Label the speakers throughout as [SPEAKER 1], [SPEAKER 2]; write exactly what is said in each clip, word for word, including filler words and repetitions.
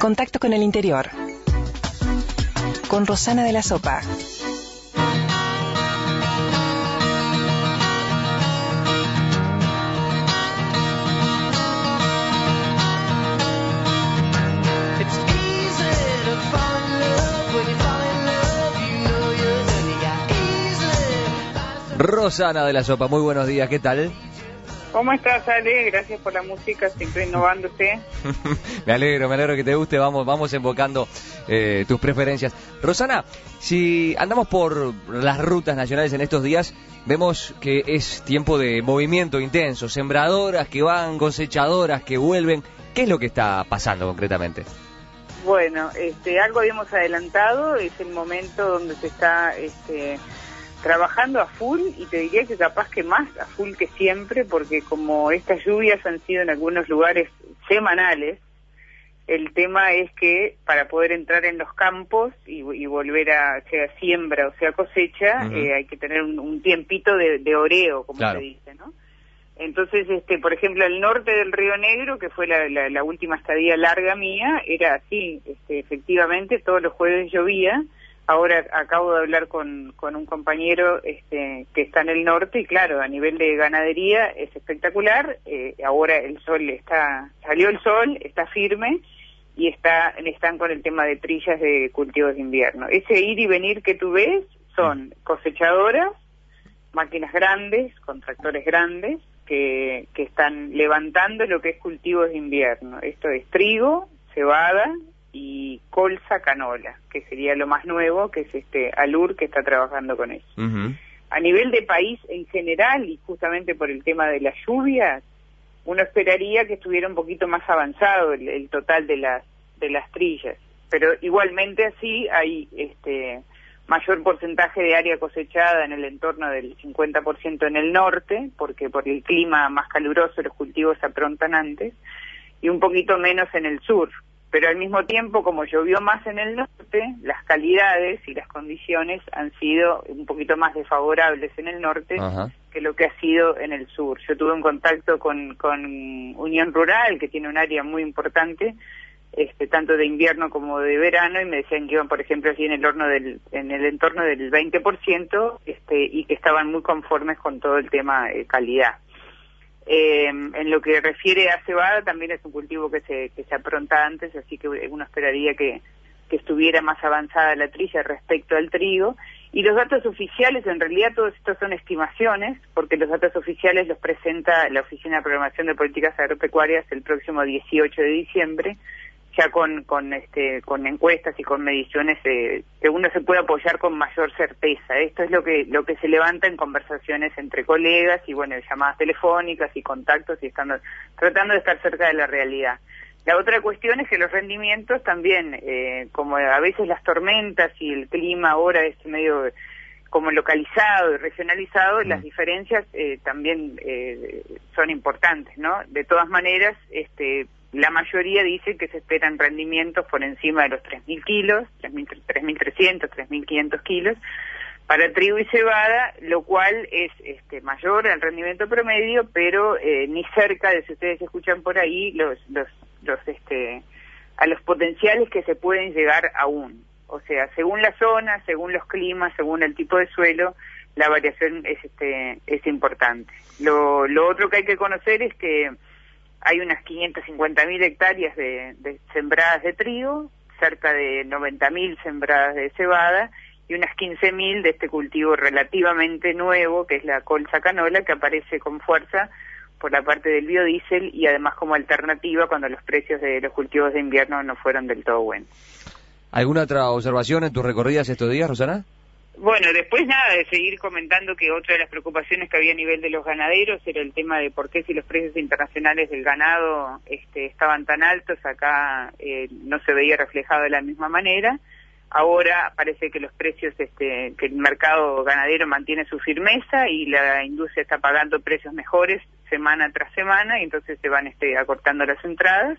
[SPEAKER 1] Contacto con el interior. Con Rosana de la Sopa.
[SPEAKER 2] Rosana de la Sopa, muy buenos días, ¿qué tal?
[SPEAKER 3] ¿Cómo estás, Ale? Gracias por la música, siempre innovándose.
[SPEAKER 2] Me alegro, me alegro que te guste, vamos, vamos invocando eh, tus preferencias. Rosana, si andamos por las rutas nacionales en estos días, vemos que es tiempo de movimiento intenso, sembradoras que van, cosechadoras que vuelven. ¿Qué es lo que está pasando concretamente?
[SPEAKER 3] Bueno, este, algo habíamos adelantado, es el momento donde se está este, trabajando a full, y te diría que capaz que más a full que siempre, porque como estas lluvias han sido en algunos lugares semanales, el tema es que para poder entrar en los campos y, y volver a, sea siembra o sea cosecha, uh-huh. eh, hay que tener un, un tiempito de, de oreo, como claro. se dice, ¿no? Entonces, este, por ejemplo, el norte del Río Negro, que fue la, la, la última estadía larga mía, era así, este, efectivamente, todos los jueves llovía. Ahora acabo de hablar con, con un compañero este, que está en el norte, y claro, a nivel de ganadería es espectacular. Eh, ahora el sol está, salió el sol, está firme, y está, están con el tema de trillas de cultivos de invierno. Ese ir y venir que tú ves son cosechadoras, máquinas grandes, con tractores grandes, que, que están levantando lo que es cultivos de invierno. Esto es trigo, cebada y colza canola, que sería lo más nuevo, que es este Alur, que está trabajando con eso. Uh-huh. A nivel de país en general, y justamente por el tema de las lluvias, uno esperaría que estuviera un poquito más avanzado el, el total de las de las trillas, pero igualmente así hay este mayor porcentaje de área cosechada en el entorno del cincuenta por ciento en el norte, porque por el clima más caluroso los cultivos se aprontan antes, y un poquito menos en el sur. Pero al mismo tiempo, como llovió más en el norte, las calidades y las condiciones han sido un poquito más desfavorables en el norte Ajá. que lo que ha sido en el sur. Yo tuve un contacto con, con Unión Rural, que tiene un área muy importante, este, tanto de invierno como de verano, y me decían que iban, por ejemplo, así en el horno del, en el entorno del veinte por ciento, este, y que estaban muy conformes con todo el tema de calidad. Eh, en lo que refiere a cebada, también es un cultivo que se que se apronta antes, así que uno esperaría que, que estuviera más avanzada la trilla respecto al trigo. Y los datos oficiales, en realidad todos estos son estimaciones, porque los datos oficiales los presenta la Oficina de Programación de Políticas Agropecuarias el próximo dieciocho de diciembre, ya con con este con encuestas y con mediciones eh, que uno se puede apoyar con mayor certeza. Esto es lo que lo que se levanta en conversaciones entre colegas y bueno, llamadas telefónicas y contactos, y estando tratando de estar cerca de la realidad. La otra cuestión es que los rendimientos también, eh, como a veces las tormentas y el clima ahora es medio como localizado y regionalizado, mm. las diferencias eh, también eh, son importantes, ¿no? De todas maneras, este la mayoría dice que se esperan rendimientos por encima de los tres mil kilos, tres mil trescientos, tres mil quinientos kilos, para trigo y cebada, lo cual es este mayor al rendimiento promedio, pero eh, ni cerca de, si ustedes escuchan por ahí, los los los este a los potenciales que se pueden llegar aún. O sea, según la zona, según los climas, según el tipo de suelo, la variación es este es importante. Lo lo otro que hay que conocer es que hay unas quinientas cincuenta mil hectáreas de, de sembradas de trigo, cerca de noventa mil sembradas de cebada, y unas quince mil de este cultivo relativamente nuevo, que es la colza canola, que aparece con fuerza por la parte del biodiesel y además como alternativa cuando los precios de los cultivos de invierno no fueron del todo buenos.
[SPEAKER 2] ¿Alguna otra observación en tus recorridas estos días, Rosana?
[SPEAKER 3] Bueno, después nada, de seguir comentando que otra de las preocupaciones que había a nivel de los ganaderos era el tema de por qué, si los precios internacionales del ganado este, estaban tan altos, acá eh, no se veía reflejado de la misma manera. Ahora parece que los precios, este, que el mercado ganadero mantiene su firmeza y la industria está pagando precios mejores semana tras semana, y entonces se van este, acortando las entradas.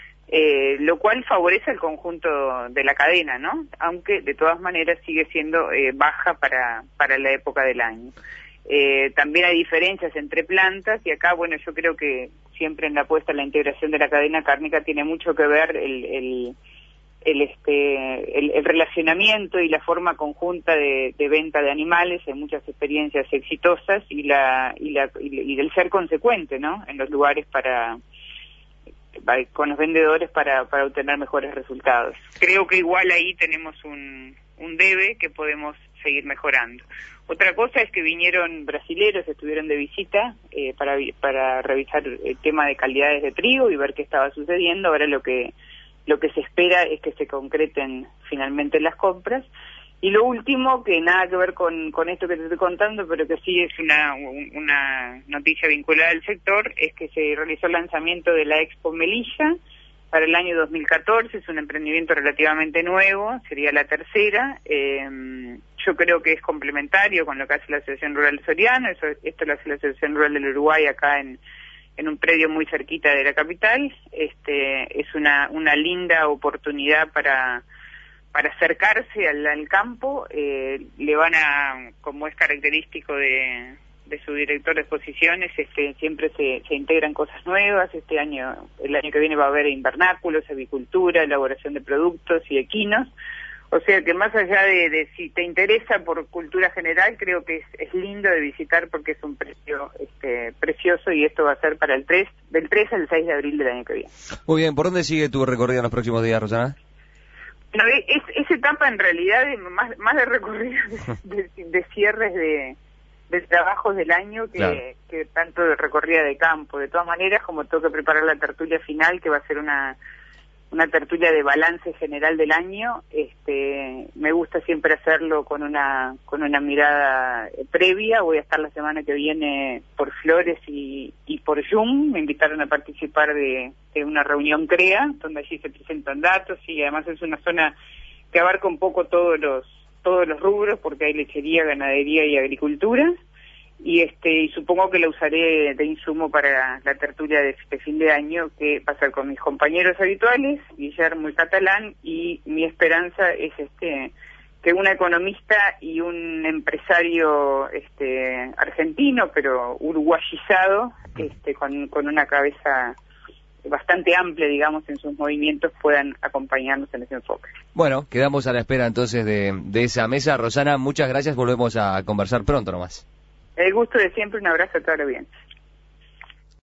[SPEAKER 3] Eh, lo cual favorece al conjunto de la cadena, ¿no? Aunque de todas maneras sigue siendo eh, baja para para la época del año. Eh, también hay diferencias entre plantas, y acá, bueno, yo creo que siempre en la apuesta a la integración de la cadena cárnica tiene mucho que ver el, el, el, este, el, el relacionamiento y la forma conjunta de, de venta de animales, en muchas experiencias exitosas, y la y, la, y el ser consecuente, ¿no?, en los lugares para... con los vendedores para, para obtener mejores resultados. Creo que igual ahí tenemos un, un debe que podemos seguir mejorando. Otra cosa es que vinieron brasileros, estuvieron de visita eh, para, para revisar el tema de calidades de trigo y ver qué estaba sucediendo. Ahora lo que, lo que se espera es que se concreten finalmente las compras. Y lo último, que nada que ver con, con esto que te estoy contando, pero que sí es una, una noticia vinculada al sector, es que se realizó el lanzamiento de la Expo Melilla para el año dos mil catorce. Es un emprendimiento relativamente nuevo, sería la tercera. Eh, yo creo que es complementario con lo que hace la Asociación Rural Soriano. Eso, esto lo hace la Asociación Rural del Uruguay acá en, en un predio muy cerquita de la capital. Este, es una, una linda oportunidad para... para acercarse al, al campo. Eh, le van a, como es característico de, de su director de exposiciones, este, siempre se, se integran cosas nuevas. Este año, el año que viene va a haber invernáculos, avicultura, elaboración de productos y equinos. O sea que más allá de, de si te interesa por cultura general, creo que es, es lindo de visitar porque es un precio este, precioso, y esto va a ser para el tres, del tres al seis de abril del año que viene.
[SPEAKER 2] Muy bien, ¿por dónde sigue tu recorrido en los próximos días, Rosana?
[SPEAKER 3] No, es, esa etapa en realidad es más, más de recorrido de, de, de cierres de, de trabajos del año que, claro, que tanto de recorrida de campo. De todas maneras, como tengo que preparar la tertulia final, que va a ser una una tertulia de balance general del año, este, me gusta siempre hacerlo con una con una mirada previa. Voy a estar la semana que viene por Flores y, y por Yum. Me invitaron a participar de, de una reunión CREA, donde allí se presentan datos, y además es una zona que abarca un poco todos los todos los rubros, porque hay lechería, ganadería y agricultura. Y este y supongo que la usaré de insumo para la tertulia de este fin de año, que va a ser con mis compañeros habituales, Guillermo y Catalán, y mi esperanza es este que una economista y un empresario este argentino, pero uruguayizado, este con, con una cabeza bastante amplia, digamos, en sus movimientos, puedan acompañarnos en ese enfoque.
[SPEAKER 2] Bueno, quedamos a la espera entonces de, de esa mesa. Rosana, muchas gracias, volvemos a conversar pronto nomás.
[SPEAKER 3] El gusto de siempre, un abrazo a toda la audiencia.